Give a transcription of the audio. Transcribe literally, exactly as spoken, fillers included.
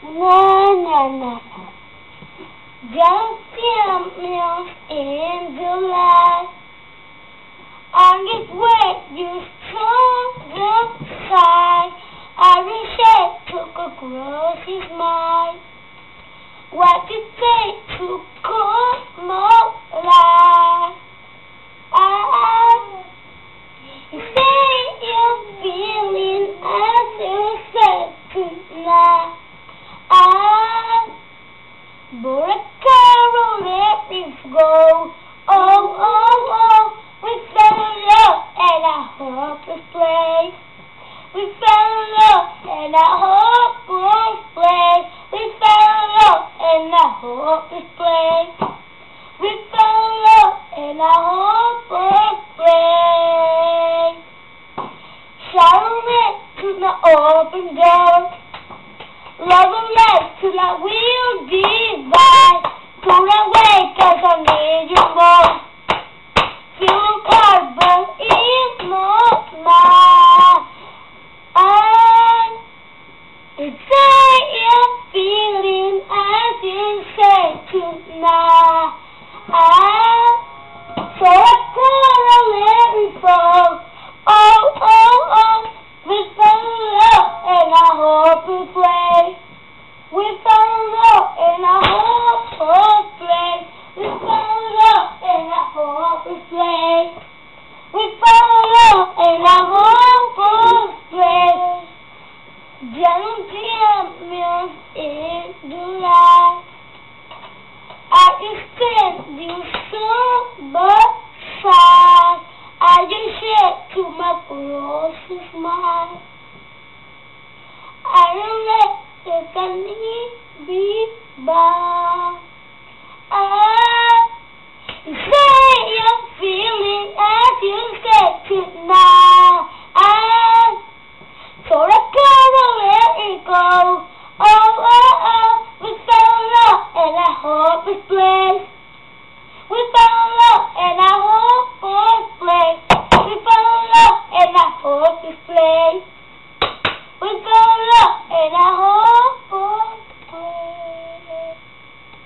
Na na na. Just cameos in July. I just wait you from the sky. I reset took across his mind. What you say to come alive? I you say you're feeling as you said tonight. I bought a carol, let me go. Oh, oh, oh, we fell in love and I hopeless place. We fell in love and I hopeless place. We fell in love and I hopeless place. We fell in love and I hopeless place. Shadow lit to the open door. Love and life till I will divide. Throw away cause I need you more. Feel carbon is not mine. And it's I am feeling as you say tonight. I so I gotta let me fall. Oh, oh, oh, we fell in love and I hope we play. We fell in love and I hope we play. We fell in love and I hope we play. We fell in love and I hope we play. Young champions in July. I just sent you so much side. I just said to my closest mind. I don't let the need be by.